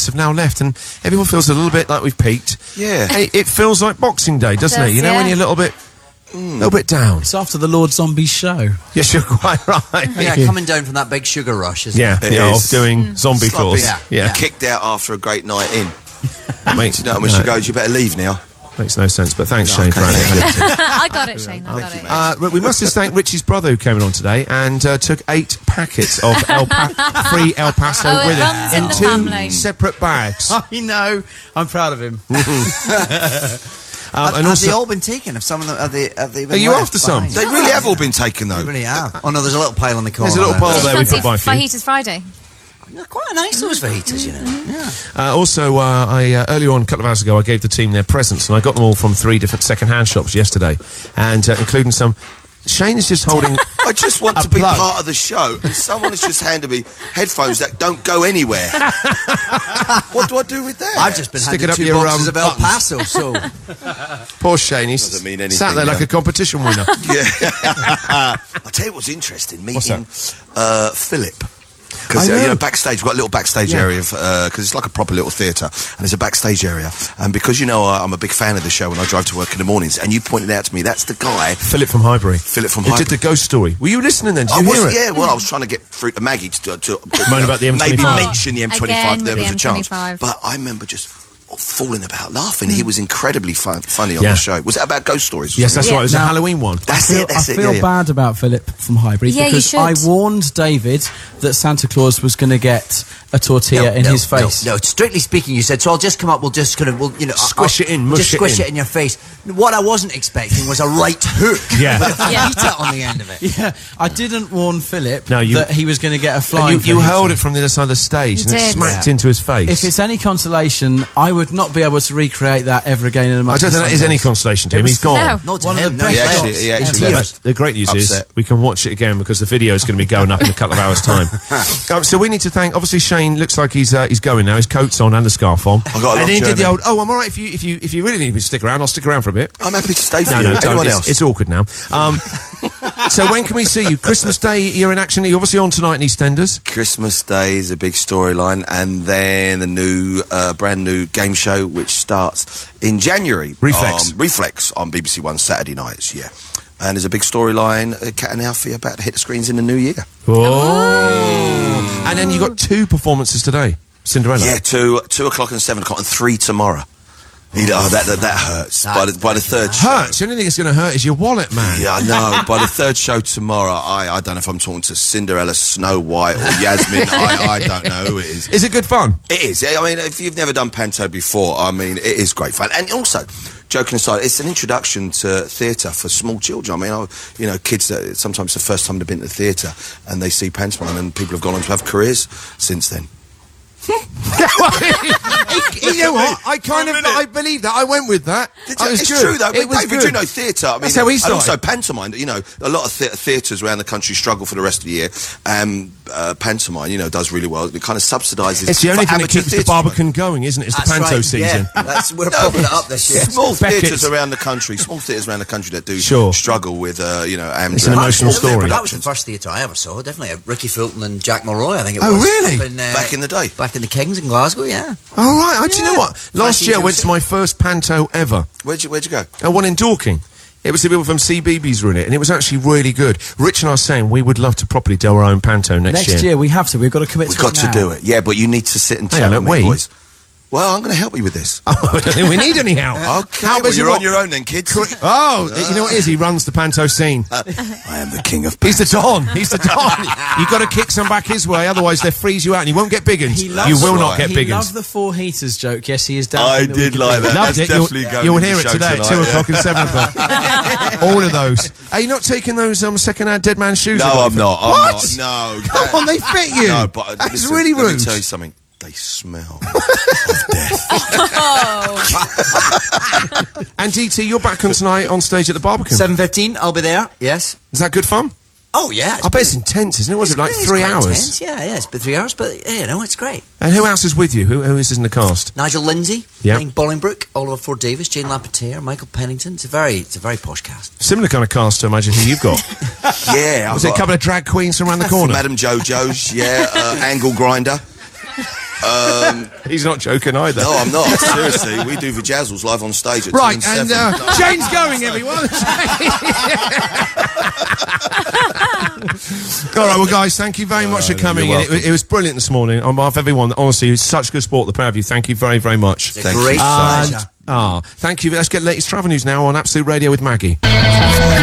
months have now left, and everyone feels a little bit like we've peaked. Yeah. It feels like Boxing Day, doesn't it? You know, when you're a little bit down. It's after the Lord Zombie show. Yes, you're quite right. Yeah, coming down from that big sugar rush, isn't it? Of doing zombie course. Yeah. Kicked out after a great night in. Makes, You know, when she goes, you better leave now. Makes no sense, but thanks, Shane, for adding it. I got it, Shane. I got it. We must just thank Richie's brother who came along today and took 8 packets of free El Paso with him in 2 family. separate bags. I know. I'm proud of him. And have they all been taken? Have some of them? Have they Are you after some? They really have all been taken, though. They really have. Oh no, there's a little pile on the corner. There's a little pile there we Fancy put by a few. Fajitas Friday. They're quite nice, those fajitas, you know. Yeah. Also, I earlier on, a couple of hours ago, I gave the team their presents, and I got them all from 3 different second-hand shops yesterday, and including some. Shane is just holding. I just want to be part of the show, and someone has just handed me headphones that don't go anywhere. What do I do with that? I've just been Stick handed it up 2 your, boxes of El buttons. Paso, so... Poor Shane, he's Doesn't mean anything, sat there like a competition winner. Yeah. I'll tell you what's interesting, meeting Philip. Because, you know, backstage, we've got a little backstage area, because it's like a proper little theatre, and there's a backstage area. And because, you know, I'm a big fan of the show when I drive to work in the mornings, and you pointed out to me, that's the guy... Philip from Highbury. Who did the ghost story. Were you listening then? Did you hear it? Yeah, well, I was trying to get through to Maggie to moan about the M25. Maybe mention the M25, Again there with was the a chance. M25. But I remember just falling about laughing. He was incredibly funny on the show. Was that about ghost stories? Yes, that's right. It was a Now- Halloween one. That's it. I feel bad about Philip from Highbury Yeah, you because should. I warned David that Santa Claus was going to get a tortilla in his face. No, strictly speaking, you said, so I'll just come up, we'll just kind of, Squish it in, mush just it squish in. it in your face. What I wasn't expecting was a right hook Yeah. with a fajita on the end of it. Yeah, I didn't warn Philip No, you- that he was going to get a flying And you fajita. hurled it from the other side of the stage, You and it did. smacked into his face. If it's any consolation, I would not be able to recreate that ever again in a I month. don't think that is any consolation to him. He's gone. No. Not to One of him, the no. best He actually shots left. The great news Upset. is we can watch it again because the video is going to be going up in a couple of hours' time. So we need to thank. Obviously, Shane looks like he's going now. His coat's on and the scarf on. got a long and then he did the journey. old. Oh, I'm all right. If you really need me to stick around, I'll stick around for a bit. I'm happy to stay for No, you. don't. Anyone It's, else? it's awkward now. So when can we see you? Christmas Day, you're in action. You're obviously on tonight in EastEnders. Christmas Day is a big storyline, and then the new, brand new game show which starts in January. Reflex. Reflex on BBC One Saturday nights. Yeah, and there's a big storyline. Cat and Alfie about to hit the screens in the new year. Oh. And then you got 2 performances today. Cinderella. Yeah, 2 o'clock and 7 o'clock, and 3 tomorrow. That hurts. By the third show. Hurts. The only thing that's going to hurt is your wallet, man. Yeah, I know. By the third show tomorrow, I don't know if I'm talking to Cinderella, Snow White, or Yasmin. I don't know who it is. Is it good fun? It is. I mean, if you've never done panto before, I mean, it is great fun. And also, joking aside, it's an introduction to theatre for small children. I mean, kids that sometimes the first time they've been to the theatre and they see pantomime, and people have gone on to have careers since then. You know what? I believe that. I went with that. It's true, though. It was David, good. you know theatre. I mean, That's how we and started. also pantomime. You know, a lot of theatres around the country struggle for the rest of the year. Pantomime, does really well. It kind of subsidises. It's the only thing that amateur keeps the theatre Barbican going, isn't it? It's the That's panto right, season. Yeah. We're popping it up this year. Small Beckett's. theatres around the country, that do struggle with, It's an emotional story. That was the first theatre I ever saw, definitely. Ricky Fulton and Jack Mulroy, I think it was. Oh, really? Up in, back in the day. Back in the Kings in Glasgow, yeah. Oh, right. Do you know what? Last Frankie year I went Johnson. to my first panto ever. Where'd you go? One in Dorking. It was the people from CBeebies were in it, and it was actually really good. Rich and I were saying we would love to properly do our own panto next year. Next year we have to. We've got to commit We've to got it to now. do it. Yeah, but you need to sit and Hang tell on, me, we? boys. Well, I'm going to help you with this. I don't think we need any help. Okay, How well, busy you're what? on your own then, kids. Oh, you know what it is? He runs the panto scene. I am the king of He's the Don. He's the Don. You've got to kick some back his way, otherwise they'll freeze you out and you won't get big uns. He You loves- will not get He big uns. loved the 4 heaters joke. Yes, he is down. I did like that. Loved That's it. definitely going You'll in the hear it show today at tonight, 2 yeah. o'clock and 7 o'clock. All of those. Are you not taking those second-hand dead man shoes? No, I'm not. What? No. Come on, they fit you. No, but That's listen, really Let rude. me tell you something. They smell of death. And DT, you're back on tonight on stage at the Barbican. 7:15, I'll be there, yes. Is that good fun? Oh, yeah. I bet it's intense, isn't it? Was it like 3 hours? Intense. Yeah, it's been 3 hours, but, it's great. And who else is with you? Who is in the cast? Nigel Lindsay, Yeah. playing Bolingbroke, Oliver Ford Davis, Jane Lapeter, Michael Pennington. It's a very posh cast. Similar kind of cast to imagine who you've got. Yeah. Was it a couple of drag queens from around the corner? Madam Jojo's, yeah. Angle Grinder. He's not joking either. No, I'm not. Seriously, we do Vajazzles live on stage at Right, 2 and 7. and Jane's going, everyone. All right, well, guys, thank you very much for coming in. It was brilliant this morning. On behalf of everyone, honestly, it was such good sport, the pair of you. Thank you very, very much. It's a great pleasure. Thank you. Let's get latest travel news now on Absolute Radio with Maggie.